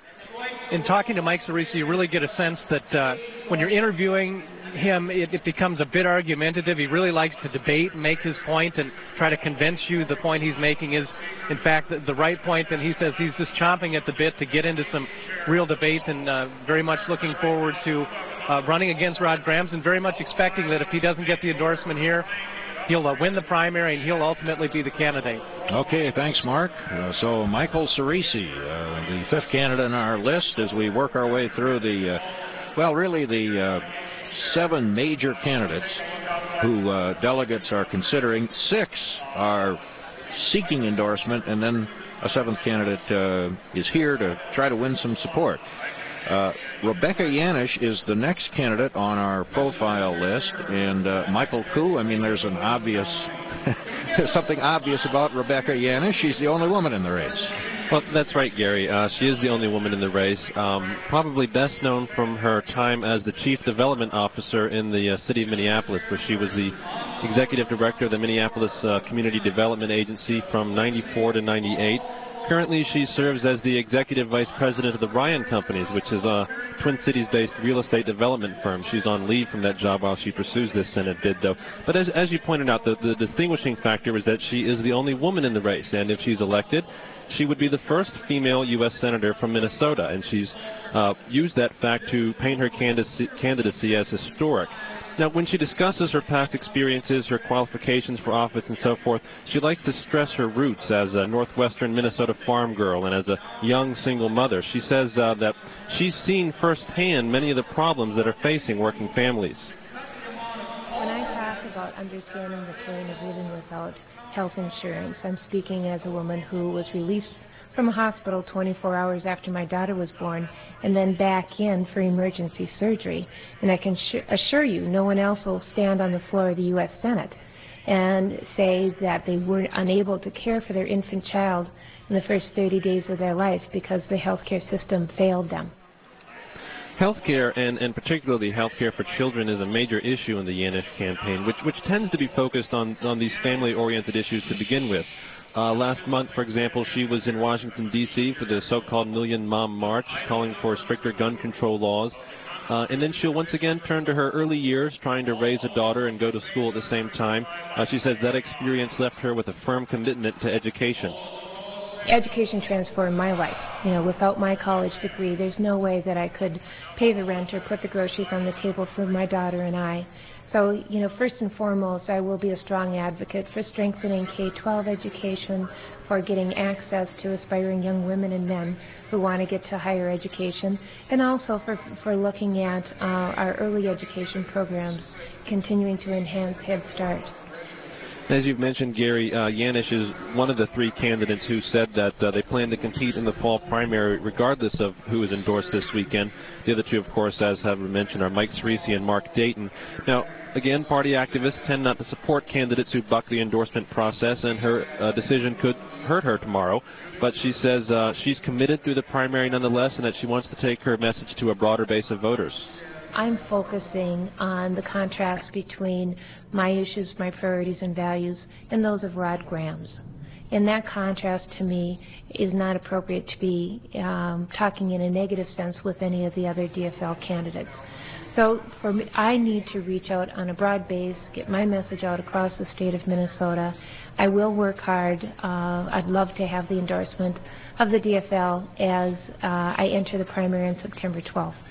In talking to Mike Cerisi, you really get a sense that uh, when you're interviewing him, it, it becomes a bit argumentative. He really likes to debate and make his point and try to convince you the point he's making is, in fact, the, the right point. And he says he's just chomping at the bit to get into some real debate, and uh, very much looking forward to uh, running against Rod Grams, and very much expecting that if he doesn't get the endorsement here, he'll uh, win the primary and he'll ultimately be the candidate. Okay, thanks, Mark. Uh, so Michael Cerisi, uh, the fifth candidate on our list as we work our way through the, uh, well, really the uh, seven major candidates who uh, delegates are considering. Six are seeking endorsement, and then a seventh candidate uh, is here to try to win some support. Uh, Rebecca Yanish is the next candidate on our profile list, and uh, Michael Koo, I mean, there's an obvious, there's something obvious about Rebecca Yanish. She's the only woman in the race. Well, that's right, Gary. Uh, she is the only woman in the race, um, probably best known from her time as the Chief Development Officer in the uh, city of Minneapolis, where she was the Executive Director of the Minneapolis uh, Community Development Agency from ninety-four to ninety-eight. Currently, she serves as the Executive Vice President of the Ryan Companies, which is a Twin Cities-based real estate development firm. She's on leave from that job while she pursues this Senate bid, though. But as, as you pointed out, the, the distinguishing factor is that she is the only woman in the race, and if she's elected, she would be the first female U S senator from Minnesota, and she's uh, used that fact to paint her candidacy, candidacy as historic. Now, when she discusses her past experiences, her qualifications for office, and so forth, she likes to stress her roots as a northwestern Minnesota farm girl and as a young single mother. She says uh, that she's seen firsthand many of the problems that are facing working families. When I talk about understanding the pain of living without health insurance, I'm speaking as a woman who was released from a hospital twenty-four hours after my daughter was born, and then back in for emergency surgery. And I can assure you, no one else will stand on the floor of the U S Senate and say that they were unable to care for their infant child in the first thirty days of their life because the healthcare system failed them. Healthcare, and, and particularly healthcare for children, is a major issue in the Yanish campaign, which, which tends to be focused on, on these family-oriented issues to begin with. Uh, last month, for example, she was in Washington, D C for the so-called Million Mom March, calling for stricter gun control laws. Uh, and then she'll once again turn to her early years, trying to raise a daughter and go to school at the same time. Uh, she says that experience left her with a firm commitment to education. education transformed my life. You know, without my college degree, there's no way that I could pay the rent or put the groceries on the table for my daughter and I. So, you know, first and foremost, I will be a strong advocate for strengthening K twelve education, for getting access to aspiring young women and men who want to get to higher education, and also for, for looking at uh, our early education programs, continuing to enhance Head Start. As you've mentioned, Gary, uh, Yanish is one of the three candidates who said that uh, they plan to compete in the fall primary regardless of who is endorsed this weekend. The other two, of course, as have been mentioned, are Mike Cerisi and Mark Dayton. Now, again, party activists tend not to support candidates who buck the endorsement process, and her uh, decision could hurt her tomorrow. But she says uh, she's committed through the primary nonetheless, and that she wants to take her message to a broader base of voters. I'm focusing on the contrast between my issues, my priorities and values, and those of Rod Graham's. And that contrast to me is not appropriate to be um, talking in a negative sense with any of the other D F L candidates. So for me, I need to reach out on a broad base, get my message out across the state of Minnesota. I will work hard. Uh, I'd love to have the endorsement of the D F L as uh, I enter the primary on September twelfth.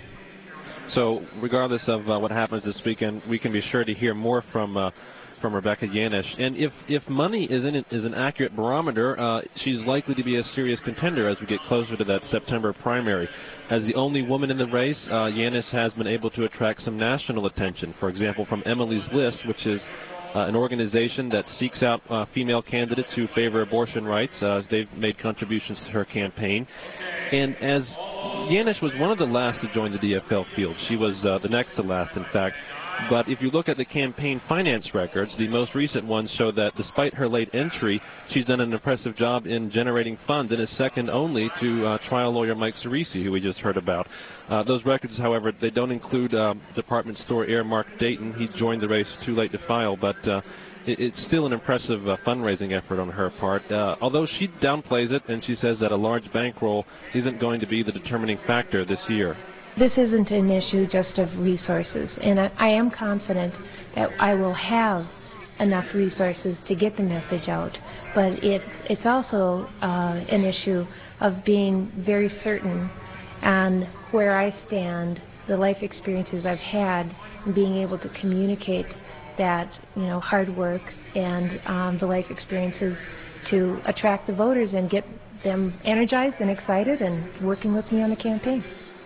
So regardless of uh, what happens this weekend, we can be sure to hear more from uh, from Rebecca Yanish. And if, if money is, in, is an accurate barometer, uh, she's likely to be a serious contender as we get closer to that September primary. As the only woman in the race, uh, Yanish has been able to attract some national attention. For example, from Emily's List, which is Uh, an organization that seeks out uh, female candidates who favor abortion rights. Uh, they've made contributions to her campaign. And as Yanish was one of the last to join the D F L field, she was uh, the next to last, in fact. But if you look at the campaign finance records, the most recent ones show that despite her late entry, she's done an impressive job in generating funds and is second only to uh, trial lawyer Mike Cerisi, who we just heard about. Uh, those records, however, they don't include uh, department store heir Mark Dayton. He joined the race too late to file, but uh, it, it's still an impressive uh, fundraising effort on her part. Uh, although she downplays it, and she says that a large bankroll isn't going to be the determining factor this year. This isn't an issue just of resources, and I, I am confident that I will have enough resources to get the message out, but it's, it's also uh, an issue of being very certain on where I stand, the life experiences I've had, and being able to communicate that, you know, hard work and um, the life experiences to attract the voters and get them energized and excited and working with me on the campaign.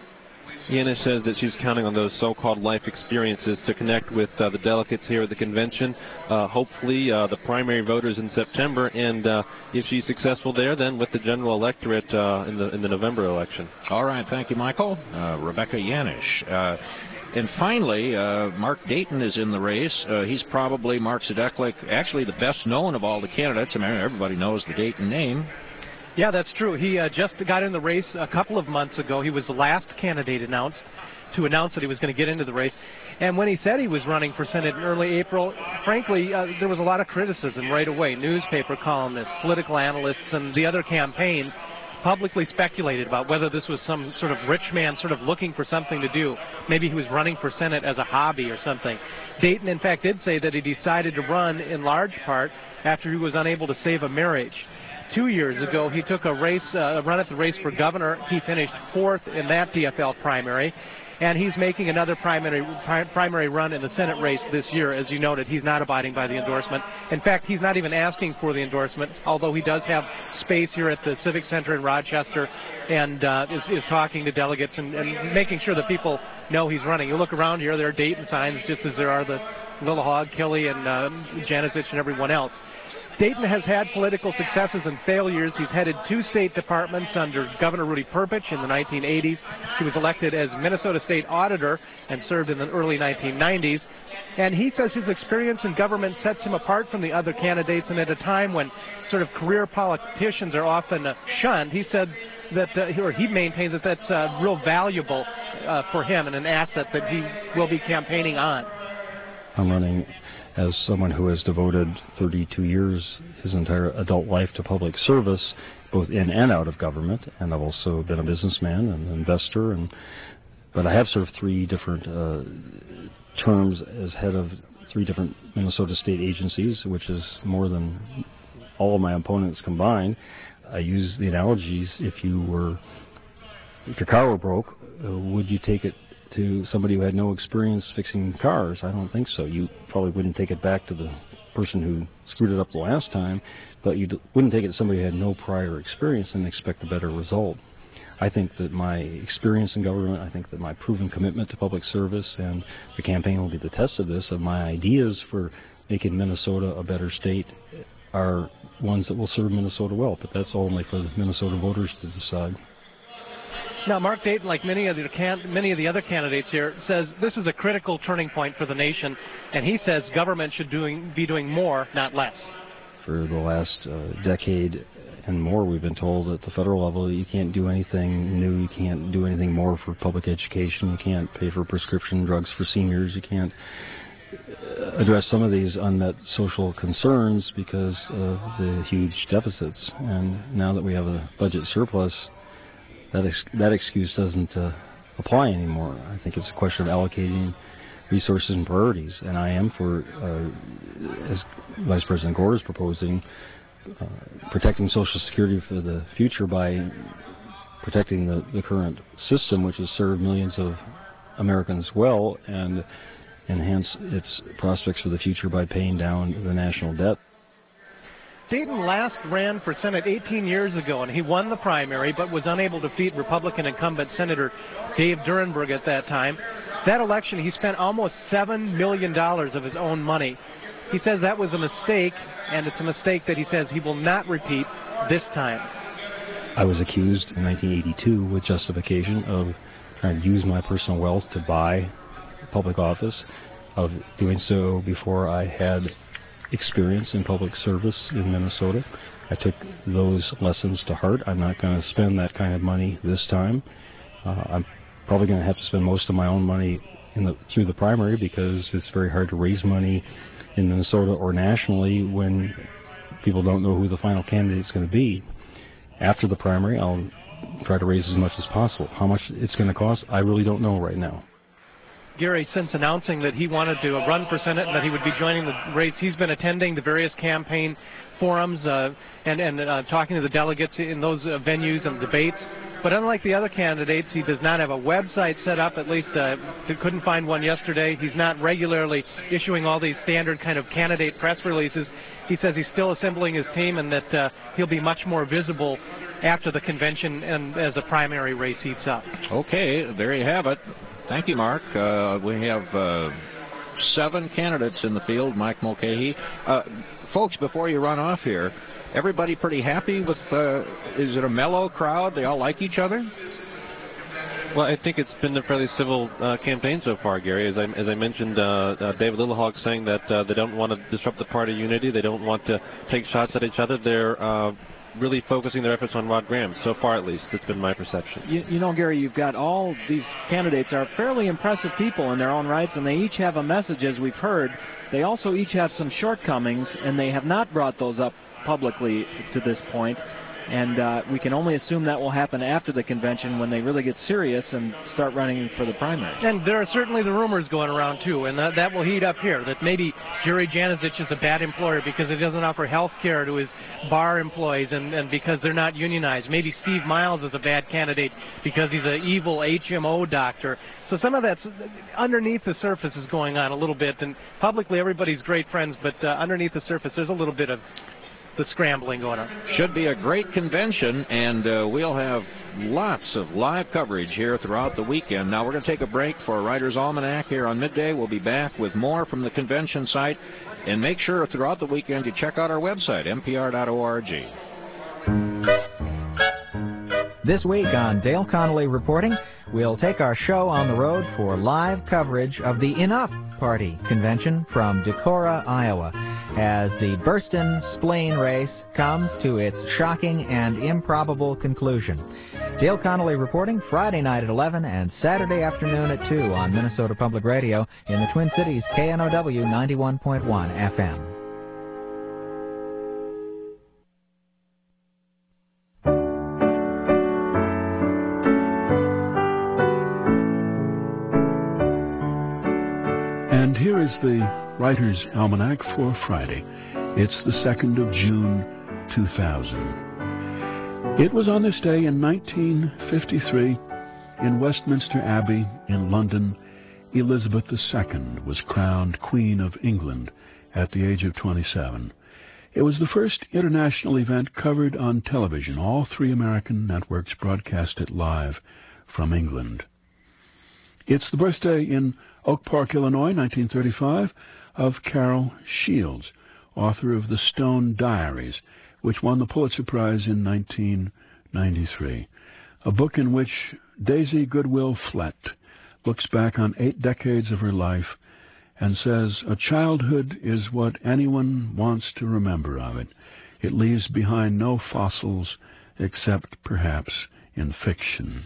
Yanish says that she's counting on those so-called life experiences to connect with uh, the delegates here at the convention, uh, hopefully uh, the primary voters in September, and uh, if she's successful there, then with the general electorate uh, in the in the November election. All right, thank you, Michael. Uh, Rebecca Yanish. Uh, and finally, uh, Mark Dayton is in the race. Uh, he's probably, Mark Sadeklik, actually the best known of all the candidates. I mean, everybody knows the Dayton name. Yeah, that's true. He uh, just got in the race a couple of months ago. He was the last candidate announced to announce that he was going to get into the race. And when he said he was running for Senate in early April, frankly, uh, there was a lot of criticism right away. Newspaper columnists, political analysts, and the other campaigns publicly speculated about whether this was some sort of rich man sort of looking for something to do. Maybe he was running for Senate as a hobby or something. Dayton, in fact, did say that he decided to run in large part after he was unable to save a marriage. Two years ago, he took a race, uh, a run at the race for governor. He finished fourth in that D F L primary, and he's making another primary pri primary run in the Senate race this year. As you noted, he's not abiding by the endorsement. In fact, he's not even asking for the endorsement, although he does have space here at the Civic Center in Rochester, and uh, is, is talking to delegates and, and making sure that people know he's running. You look around here, there are Dayton signs, just as there are the Little Hog, Kelly, and uh, Janicich and everyone else. Dayton has had political successes and failures. He's headed two state departments under Governor Rudy Perpich in the nineteen eighties. He was elected as Minnesota State Auditor and served in the early nineteen nineties. And he says his experience in government sets him apart from the other candidates, and at a time when sort of career politicians are often uh, shunned, he said that, uh, or he maintains that that's uh, real valuable uh, for him and an asset that he will be campaigning on. I'm running as someone who has devoted thirty-two years, his entire adult life, to public service, both in and out of government, and I've also been a businessman and an investor, and but I have served three different uh, terms as head of three different Minnesota state agencies, which is more than all of my opponents combined. I use the analogies. If you were, if your car were broke, uh, would you take it to somebody who had no experience fixing cars? I don't think so. You probably wouldn't take it back to the person who screwed it up the last time, but you wouldn't take it to somebody who had no prior experience and expect a better result. I think that my experience in government, I think that my proven commitment to public service, and the campaign will be the test of this, of my ideas for making Minnesota a better state, are ones that will serve Minnesota well, but that's only for the Minnesota voters to decide. Now, Mark Dayton, like many of the can many of the other candidates here, says this is a critical turning point for the nation, and he says government should doing be doing more, not less. For the last uh, decade and more, we've been told at the federal level that you can't do anything new, you can't do anything more for public education, you can't pay for prescription drugs for seniors, you can't address some of these unmet social concerns because of the huge deficits. And now that we have a budget surplus, that ex that excuse doesn't uh, apply anymore. I think it's a question of allocating resources and priorities, and I am for, uh, as Vice President Gore is proposing, uh, protecting Social Security for the future by protecting the, the current system, which has served millions of Americans well, and enhance its prospects for the future by paying down the national debt. Dayton last ran for Senate eighteen years ago, and he won the primary but was unable to defeat Republican incumbent Senator Dave Durenberg at that time. That election, he spent almost seven million dollars of his own money. He says that was a mistake, and it's a mistake that he says he will not repeat this time. I was accused in nineteen eighty-two with justification of trying to use my personal wealth to buy public office, of doing so before I had experience in public service in Minnesota. I took those lessons to heart. I'm not going to spend that kind of money this time. Uh, I'm probably going to have to spend most of my own money in the, through the primary, because it's very hard to raise money in Minnesota or nationally when people don't know who the final candidate is going to be. After the primary, I'll try to raise as much as possible. How much it's going to cost, I really don't know right now. Gary, since announcing that he wanted to run for Senate and that he would be joining the race, he's been attending the various campaign forums uh, and, and uh, talking to the delegates in those uh, venues and debates. But unlike the other candidates, he does not have a website set up, at least uh, couldn't find one yesterday. He's not regularly issuing all these standard kind of candidate press releases. He says he's still assembling his team and that uh, he'll be much more visible after the convention and as the primary race heats up. Okay, there you have it. Thank you, Mark. Uh, we have uh, seven candidates in the field. Mike Mulcahy. Uh, folks, before you run off here, everybody pretty happy with, uh, is it a mellow crowd? They all like each other? Well, I think it's been a fairly civil uh, campaign so far, Gary. As I, as I mentioned, uh, uh, David Lillehog saying that uh, they don't want to disrupt the party unity. They don't want to take shots at each other. They're uh, really focusing their efforts on Rod Graham. So far, at least, it's been my perception. You, you know, Gary, you've got all these candidates are fairly impressive people in their own rights, and they each have a message, as we've heard. They also each have some shortcomings, and they have not brought those up publicly to this point. And uh, we can only assume that will happen after the convention when they really get serious and start running for the primary. And there are certainly the rumors going around, too, and that, that will heat up here, that maybe Jerry Januzich is a bad employer because he doesn't offer health care to his bar employees and, and because they're not unionized. Maybe Steve Miles is a bad candidate because he's an evil H M O doctor. So some of that's underneath the surface is going on a little bit, and publicly everybody's great friends, but uh, underneath the surface there's a little bit of the scrambling going on. Should be a great convention, and uh, we'll have lots of live coverage here throughout the weekend. Now we're going to take a break for Writer's Almanac here on Midday. We'll be back with more from the convention site, and make sure throughout the weekend you check out our website, N P R dot org. This week on Dale Connolly Reporting, we'll take our show on the road for live coverage of the Enough Party convention from Decorah, Iowa, as the Burston Spleen race comes to its shocking and improbable conclusion. Dale Connolly Reporting, Friday night at eleven and Saturday afternoon at two on Minnesota Public Radio in the Twin Cities K N O W ninety-one point one F M. And here is the Writer's Almanac for Friday. It's the second of June, two thousand. It was on this day in nineteen fifty-three, in Westminster Abbey in London, Elizabeth the Second was crowned Queen of England at the age of twenty-seven. It was the first international event covered on television. All three American networks broadcast it live from England. It's the birthday in Oak Park, Illinois, nineteen thirty-five, of Carol Shields, author of The Stone Diaries, which won the Pulitzer Prize in nineteen ninety-three, a book in which Daisy Goodwill Flett looks back on eight decades of her life and says, "A childhood is what anyone wants to remember of it. It leaves behind no fossils except perhaps in fiction."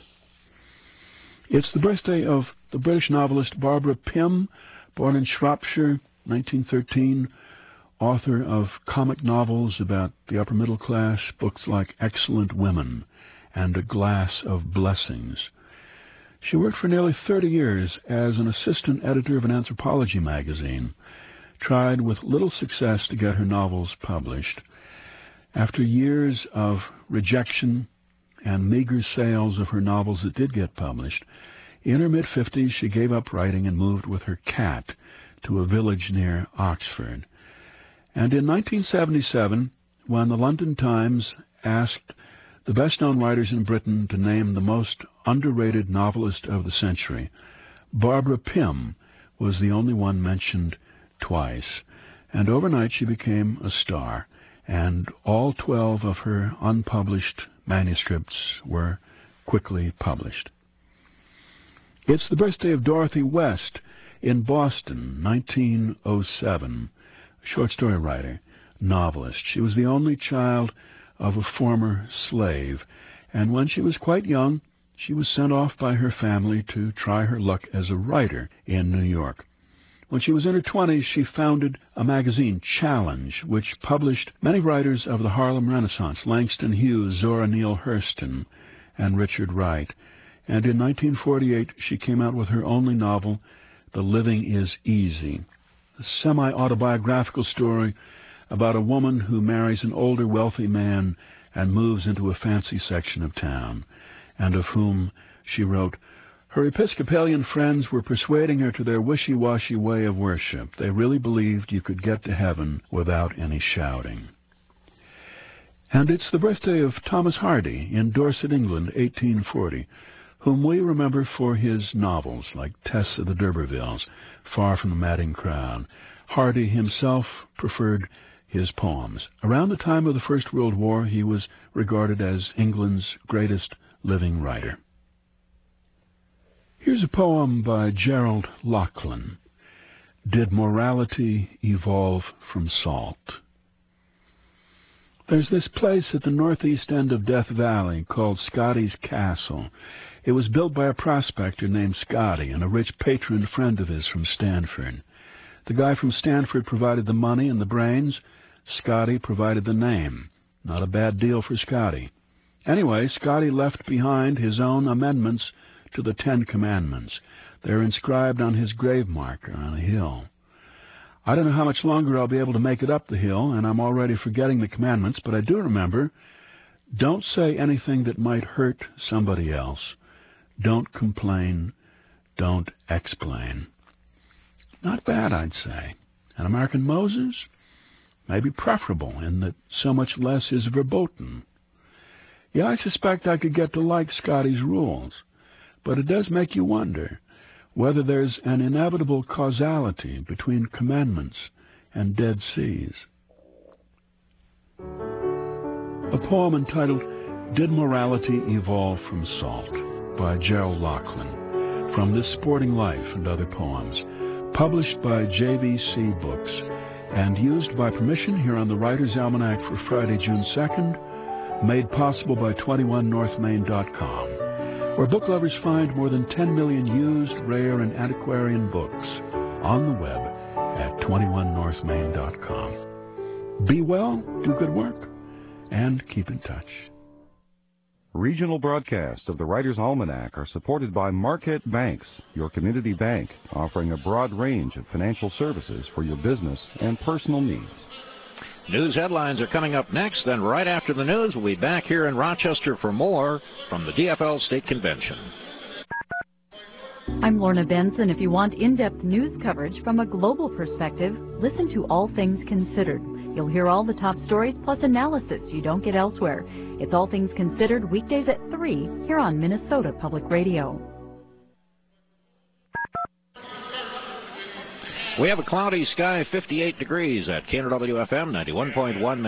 It's the birthday of the British novelist Barbara Pym, born in Shropshire, nineteen thirteen, author of comic novels about the upper middle class, books like Excellent Women and A Glass of Blessings. She worked for nearly thirty years as an assistant editor of an anthropology magazine, tried with little success to get her novels published. After years of rejection and meager sales of her novels that did get published, in her mid-fifties she gave up writing and moved with her cat to a village near Oxford. And in nineteen seventy-seven, when the London Times asked the best-known writers in Britain to name the most underrated novelist of the century, Barbara Pym was the only one mentioned twice. And overnight she became a star, and all twelve of her unpublished manuscripts were quickly published. It's the birthday of Dorothy West in Boston, nineteen oh seven, a short story writer, novelist. She was the only child of a former slave, and when she was quite young, she was sent off by her family to try her luck as a writer in New York. When she was in her twenties, she founded a magazine, Challenge, which published many writers of the Harlem Renaissance, Langston Hughes, Zora Neale Hurston, and Richard Wright. And in nineteen forty-eight, she came out with her only novel, The Living is Easy, a semi-autobiographical story about a woman who marries an older, wealthy man and moves into a fancy section of town, and of whom she wrote, "Her Episcopalian friends were persuading her to their wishy-washy way of worship. They really believed you could get to heaven without any shouting." And it's the birthday of Thomas Hardy in Dorset, England, eighteen forty, whom we remember for his novels like Tess of the D'Urbervilles, Far from the Madding Crowd. Hardy himself preferred his poems. Around the time of the First World War, he was regarded as England's greatest living writer. Here's a poem by Gerald Laughlin, Did Morality Evolve from Salt? There's this place at the northeast end of Death Valley called Scotty's Castle. It was built by a prospector named Scotty and a rich patron friend of his from Stanford. The guy from Stanford provided the money and the brains. Scotty provided the name. Not a bad deal for Scotty. Anyway, Scotty left behind his own amendments to the Ten Commandments. They're inscribed on his grave marker on a hill. I don't know how much longer I'll be able to make it up the hill, and I'm already forgetting the commandments, but I do remember, don't say anything that might hurt somebody else. Don't complain. Don't explain. Not bad, I'd say. An American Moses? Maybe preferable in that so much less is verboten. Yeah, I suspect I could get to like Scotty's rules, but it does make you wonder whether there's an inevitable causality between commandments and dead seas. A poem entitled Did Morality Evolve from Salt by Gerald Laughlin, from This Sporting Life and Other Poems, published by J V C Books and used by permission here on the Writer's Almanac for Friday, June second, made possible by twenty-one north main dot com, where book lovers find more than ten million used, rare, and antiquarian books on the web at twenty-one north main dot com. Be well, do good work, and keep in touch. Regional broadcasts of the Writer's Almanac are supported by Marquette Banks, your community bank, offering a broad range of financial services for your business and personal needs. News headlines are coming up next. Then right after the news, we'll be back here in Rochester for more from the D F L State Convention. I'm Lorna Benson. If you want in-depth news coverage from a global perspective, listen to All Things Considered. You'll hear all the top stories plus analysis you don't get elsewhere. It's All Things Considered weekdays at three here on Minnesota Public Radio. We have a cloudy sky, fifty-eight degrees at K N O W F M ninety-one point one.